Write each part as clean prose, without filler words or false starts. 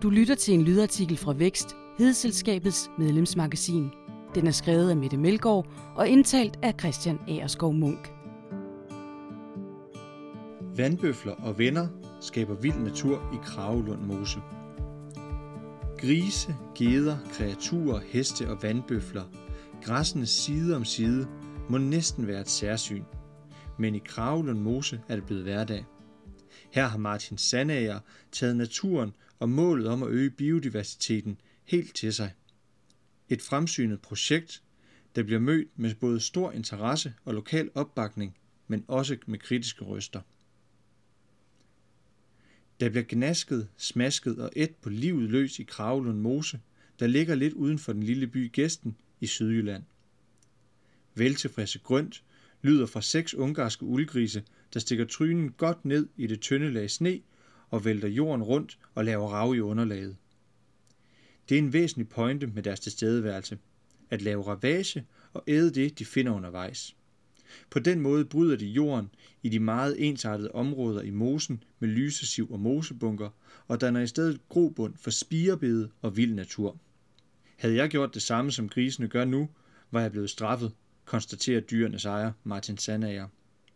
Du lytter til en lydartikel fra Vækst, Hedeselskabets medlemsmagasin. Den er skrevet af Mette Melgaard og indtalt af Christian Agerskov Munk. Vandbøfler og venner skaber vild natur i Kragelund Mose. Grise, geder, kreaturer, heste og vandbøfler, græssende side om side, må næsten være et særsyn. Men i Kragelund Mose er det blevet hverdag. Her har Martin Sandager taget naturen og målet om at øge biodiversiteten helt til sig. Et fremsynet projekt, der bliver mødt med både stor interesse og lokal opbakning, men også med kritiske røster. Der bliver gnasket, smasket og ædt på livet løs i Kragelund Mose, der ligger lidt uden for den lille by Gesten i Sydjylland. Veltilfredse grønt lyder fra 6 ungarske uldgrise, der stikker trynen godt ned i det tynde lag sne og vælter jorden rundt og laver rav i underlaget. Det er en væsentlig pointe med deres tilstedeværelse, at lave ravage og æde det, de finder undervejs. På den måde bryder de jorden i de meget ensartede områder i mosen med lysesiv og mosebunker, og danner i stedet grobund for spirebede og vild natur. Havde jeg gjort det samme, som grisene gør nu, var jeg blevet straffet, konstaterer dyrenes ejer Martin Sandager.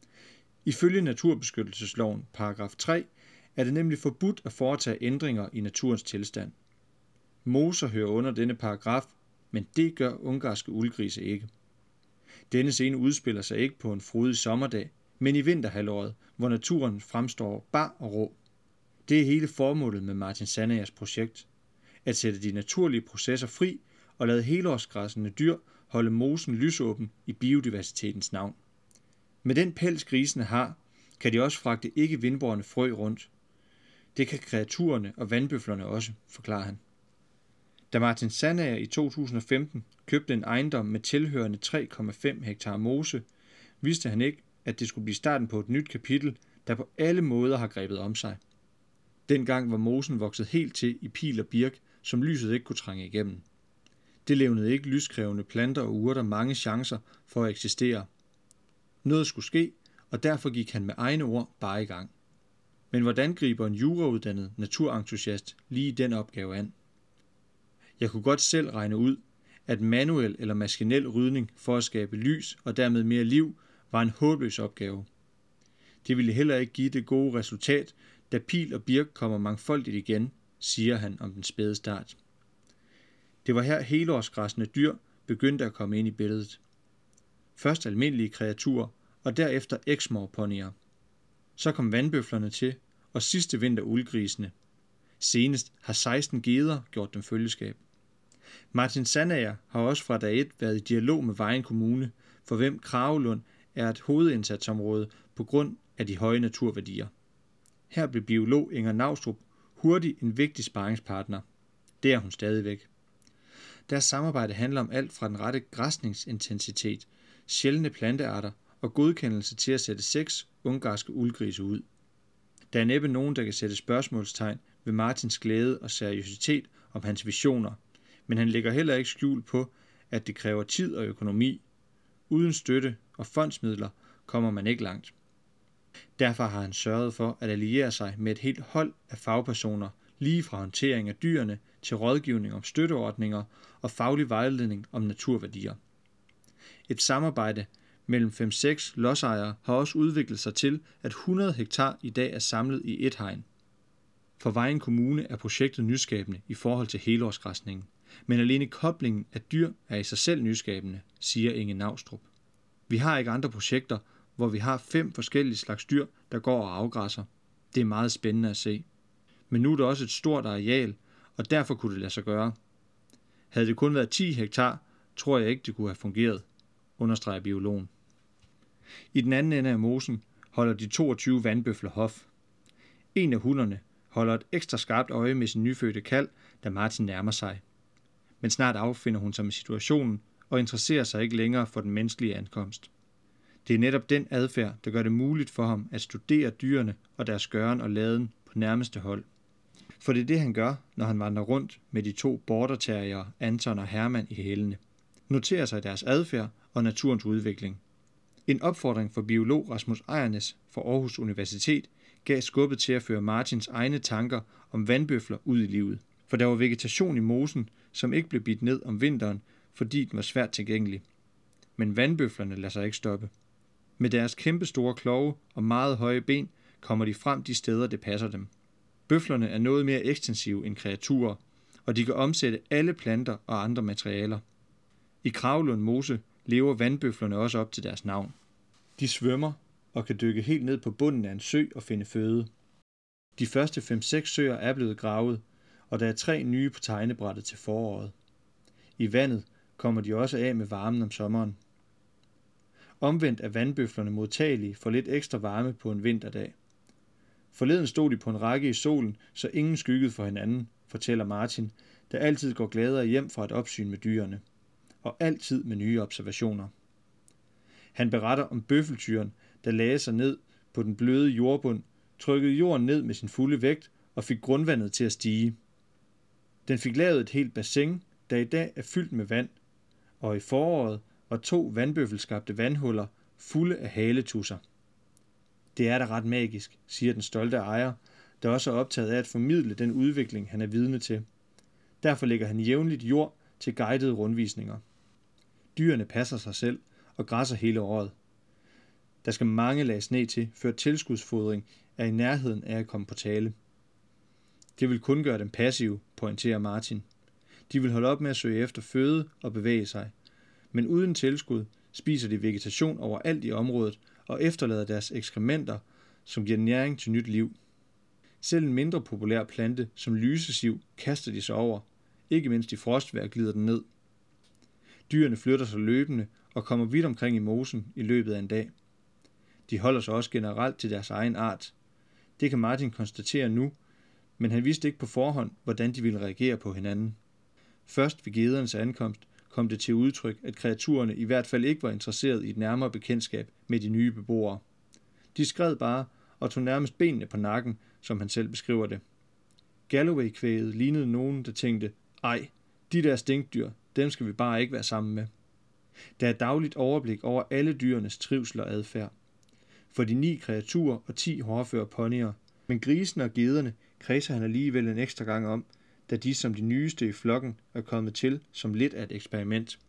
Ifølge naturbeskyttelsesloven paragraf 3 er det nemlig forbudt at foretage ændringer i naturens tilstand. Moser hører under denne paragraf, men det gør ungarske uldgrise ikke. Denne scene udspiller sig ikke på en frodig sommerdag, men i vinterhalvåret, hvor naturen fremstår bar og rå. Det er hele formålet med Martin Sandagers projekt. At sætte de naturlige processer fri og lade helårsgræssende dyr holde mosen lysåben i biodiversitetens navn. Med den pels grisene har, kan de også fragte ikke vindbårne frø rundt. Det kan kreaturerne og vandbøflerne også, forklarer han. Da Martin Sandager i 2015 købte en ejendom med tilhørende 3,5 hektar mose, vidste han ikke, at det skulle blive starten på et nyt kapitel, der på alle måder har grebet om sig. Dengang var mosen vokset helt til i pil og birk, som lyset ikke kunne trænge igennem. Det levnede ikke lyskrævende planter og urter mange chancer for at eksistere. Noget skulle ske, og derfor gik han med egne ord bare i gang. Men hvordan griber en jurauddannet naturentusiast lige den opgave an? Jeg kunne godt selv regne ud, at manuel eller maskinel rydning for at skabe lys og dermed mere liv var en håbløs opgave. Det ville heller ikke give det gode resultat, da pil og birk kommer mangfoldigt igen, siger han om den spæde start. Det var her helårsgræssende dyr begyndte at komme ind i billedet. Først almindelige kreaturer, og derefter exmoor-ponyer. Så kom vandbøflerne til, og sidste vinter uldgrisene. Senest har 16 geder gjort dem følgeskab. Martin Sandager har også fra dag 1 været i dialog med Vejen Kommune, for hvem Kragelund er et hovedindsatsområde på grund af de høje naturværdier. Her blev biolog Inger Nautrup hurtigt en vigtig sparringspartner. Det er hun stadigvæk. Deres samarbejde handler om alt fra den rette græsningsintensitet, sjældne plantearter og godkendelse til at sætte 6 ungarske uldgrise ud. Der er næppe nogen, der kan sætte spørgsmålstegn ved Martins glæde og seriøsitet om hans visioner, men han lægger heller ikke skjul på, at det kræver tid og økonomi. Uden støtte og fondsmidler kommer man ikke langt. Derfor har han sørget for at alliere sig med et helt hold af fagpersoner, lige fra håndtering af dyrene til rådgivning om støtteordninger og faglig vejledning om naturværdier. Et samarbejde mellem 5-6 lodsejere har også udviklet sig til, at 100 hektar i dag er samlet i et hegn. For Vejen Kommune er projektet nyskabende i forhold til helårsgræsningen, men alene koblingen af dyr er i sig selv nyskabende, siger Inge Nautrup. Vi har ikke andre projekter, hvor vi har 5 forskellige slags dyr, der går og afgræsser. Det er meget spændende at se. Men nu er det også et stort areal, og derfor kunne det lade sig gøre. Havde det kun været 10 hektar, tror jeg ikke, det kunne have fungeret, understreger biologen. I den anden ende af mosen holder de 22 vandbøfler hof. En af hunderne holder et ekstra skarpt øje med sin nyfødte kalv, da Martin nærmer sig. Men snart affinder hun sig med situationen og interesserer sig ikke længere for den menneskelige ankomst. Det er netop den adfærd, der gør det muligt for ham at studere dyrene og deres gøren og laden på nærmeste hold. For det er det, han gør, når han vandrer rundt med de 2 border terriere, Anton og Hermann, i hælene. Noterer sig deres adfærd og naturens udvikling. En opfordring fra biolog Rasmus Ejernes fra Aarhus Universitet gav skubbet til at føre Martins egne tanker om vandbøfler ud i livet. For der var vegetation i mosen, som ikke blev bidt ned om vinteren, fordi den var svært tilgængelig. Men vandbøflerne lader sig ikke stoppe. Med deres kæmpe store klove og meget høje ben kommer de frem de steder, det passer dem. Bøflerne er noget mere ekstensive end kreaturer, og de kan omsætte alle planter og andre materialer. I Kragelund Mose lever vandbøflerne også op til deres navn. De svømmer og kan dykke helt ned på bunden af en sø og finde føde. De første 5-6 søer er blevet gravet, og der er 3 nye på tegnebrættet til foråret. I vandet kommer de også af med varmen om sommeren. Omvendt er vandbøflerne modtagelige for lidt ekstra varme på en vinterdag. Forleden stod de på en række i solen, så ingen skyggede for hinanden, fortæller Martin, der altid går gladere hjem fra et opsyn med dyrene, og altid med nye observationer. Han beretter om bøffeltyren, der lagde sig ned på den bløde jordbund, trykkede jorden ned med sin fulde vægt og fik grundvandet til at stige. Den fik lavet et helt bassin, der i dag er fyldt med vand, og i foråret var 2 vandbøffelskabte vandhuller fulde af haletusser. Det er da ret magisk, siger den stolte ejer, der også er optaget af at formidle den udvikling, han er vidne til. Derfor lægger han jævnligt jord til guidede rundvisninger. Dyrene passer sig selv og græsser hele året. Der skal mange lag sne til, før tilskudsfodring er i nærheden af at komme på tale. Det vil kun gøre dem passive, pointerer Martin. De vil holde op med at søge efter føde og bevæge sig. Men uden tilskud spiser de vegetation overalt i området og efterlader deres ekskrementer, som giver næring til nyt liv. Selv en mindre populær plante som lysesiv kaster de sig over. Ikke mindst i frostvejr glider den ned. Dyrene flytter sig løbende og kommer vidt omkring i mosen i løbet af en dag. De holder sig også generelt til deres egen art. Det kan Martin konstatere nu, men han vidste ikke på forhånd, hvordan de ville reagere på hinanden. Først ved gedernes ankomst kom det til udtryk, at kreaturerne i hvert fald ikke var interesseret i et nærmere bekendtskab med de nye beboere. De skred bare og tog nærmest benene på nakken, som han selv beskriver det. Galloway-kvæget lignede nogen, der tænkte, ej, de der stinkdyr, dem skal vi bare ikke være sammen med. Der er dagligt overblik over alle dyrenes trivsel og adfærd. For de 9 kreaturer og 10 hårdføre ponyer, men grisene og gederne kredser han alligevel en ekstra gang om, da de som de nyeste i flokken er kommet til som lidt af et eksperiment.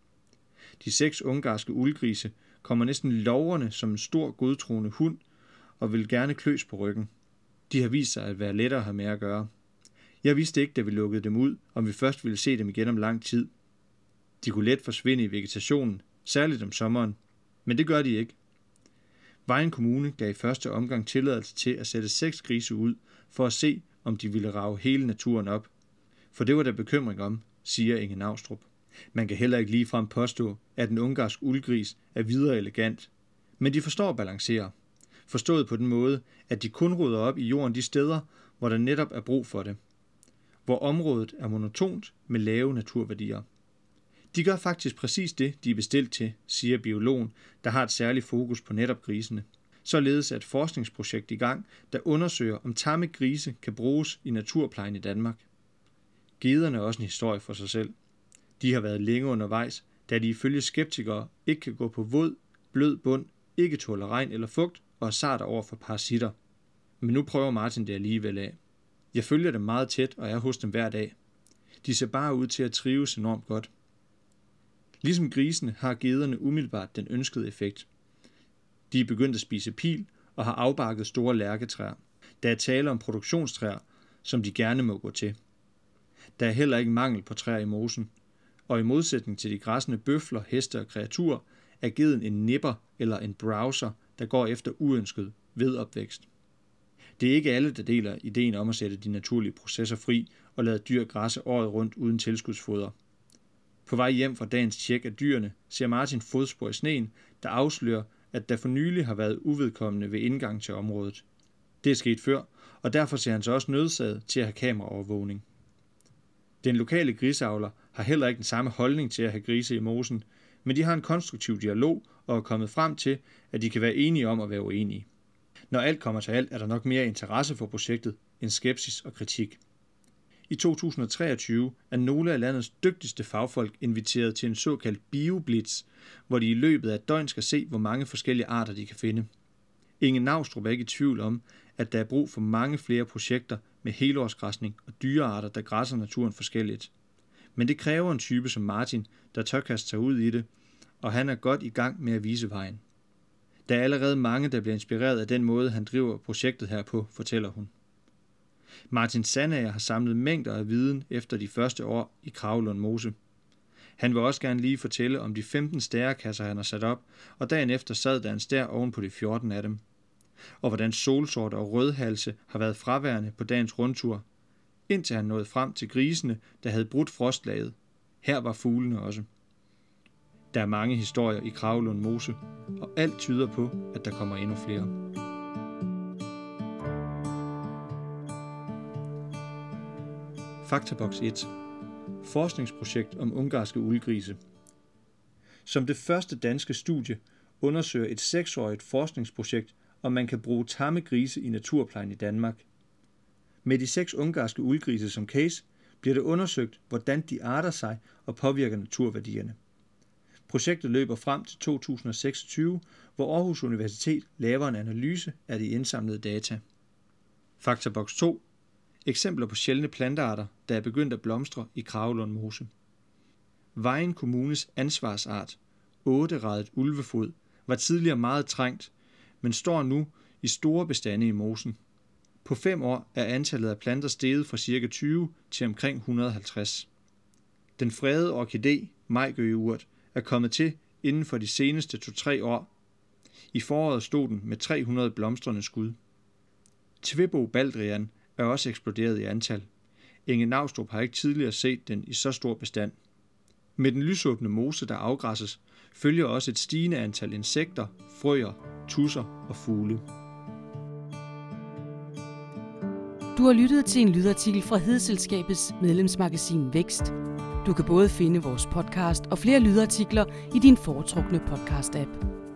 De 6 ungarske uldgrise kommer næsten lovrende som en stor godtroende hund og vil gerne kløs på ryggen. De har vist sig at være lettere at have med at gøre. Jeg vidste ikke, da vi lukkede dem ud, om vi først ville se dem igen om lang tid. De kunne let forsvinde i vegetationen, særligt om sommeren, men det gør de ikke. Vejen Kommune gav i første omgang tilladelse til at sætte 6 grise ud, for at se, om de ville rage hele naturen op. For det var der bekymring om, siger Inge Naustrup. Man kan heller ikke ligefrem påstå, at en ungarsk uldgris er videre elegant. Men de forstår at balancere. Forstået på den måde, at de kun rydder op i jorden de steder, hvor der netop er brug for det. Hvor området er monotont med lave naturværdier. De gør faktisk præcis det, de er bestilt til, siger biologen, der har et særligt fokus på netop grisene. Således er et forskningsprojekt i gang, der undersøger, om tamme grise kan bruges i naturplejen i Danmark. Gederne er også en historie for sig selv. De har været længe undervejs, da de ifølge skeptikere ikke kan gå på våd, blød bund, ikke tåler regn eller fugt og er sarte over for parasitter. Men nu prøver Martin det alligevel af. Jeg følger dem meget tæt og er hos dem hver dag. De ser bare ud til at trives enormt godt. Ligesom grisene har gederne umiddelbart den ønskede effekt. De er begyndt at spise pil og har afbakket store lærketræer. Der er tale om produktionstræer, som de gerne må gå til. Der er heller ikke mangel på træer i mosen, og i modsætning til de græssende bøfler, heste og kreaturer, er geden en nipper eller en browser, der går efter uønsket vedopvækst. Det er ikke alle, der deler ideen om at sætte de naturlige processer fri og lade dyr græsse året rundt uden tilskudsfoder. På vej hjem fra dagens tjek af dyrene ser Martin fodspor i sneen, der afslører, at der for nylig har været uvedkommende ved indgang til området. Det er sket før, og derfor ser han sig også nødsaget til at have kameraovervågning. Den lokale griseavler har heller ikke den samme holdning til at have grise i mosen, men de har en konstruktiv dialog og er kommet frem til, at de kan være enige om at være uenige. Når alt kommer til alt, er der nok mere interesse for projektet end skepsis og kritik. I 2023 er nogle af landets dygtigste fagfolk inviteret til en såkaldt bioblitz, hvor de i løbet af et døgn skal se, hvor mange forskellige arter de kan finde. Inge Naustrup er ikke i tvivl om, at der er brug for mange flere projekter med helårsgræsning og dyrearter, der græsser naturen forskelligt. Men det kræver en type som Martin, der tør kaste sig ud i det, og han er godt i gang med at vise vejen. Der er allerede mange, der bliver inspireret af den måde, han driver projektet her på, fortæller hun. Martin Sandager har samlet mængder af viden efter de første år i Kragelund Mose. Han vil også gerne lige fortælle om de 15 stærekasser, han har sat op, og dagen efter sad der en stær oven på de 14 af dem. Og hvordan solsorte og rødhalse har været fraværende på dagens rundtur, indtil han nåede frem til grisene, der havde brudt frostlaget. Her var fuglene også. Der er mange historier i Kragelund Mose, og alt tyder på, at der kommer endnu flere. Faktaboks 1. Forskningsprojekt om ungarske uldgrise. Som det første danske studie undersøger et 6-årigt forskningsprojekt, om man kan bruge tamme grise i naturplejen i Danmark. Med de 6 ungarske uldgrise som case, bliver det undersøgt, hvordan de arter sig og påvirker naturværdierne. Projektet løber frem til 2026, hvor Aarhus Universitet laver en analyse af de indsamlede data. Faktaboks 2. Eksempler på sjældne plantearter, der er begyndt at blomstre i Kragelund Mose. Vejen Kommunes ansvarsart, 8-radet ulvefod, var tidligere meget trængt, men står nu i store bestande i mosen. På 5 år er antallet af planter steget fra ca. 20 til omkring 150. Den fredede orkidé, majgøgeurt, er kommet til inden for de seneste 2-3 år. I foråret stod den med 300 blomstrende skud. Tvebo baldrian er også eksploderet i antal. Inge Naustrup har ikke tidligere set den i så stor bestand. Med den lysåbne mose, der afgræsses, følger også et stigende antal insekter, frøer, tudser og fugle. Du har lyttet til en lydartikel fra Hedeselskabets medlemsmagasin Vækst. Du kan både finde vores podcast og flere lydartikler i din foretrukne podcast-app.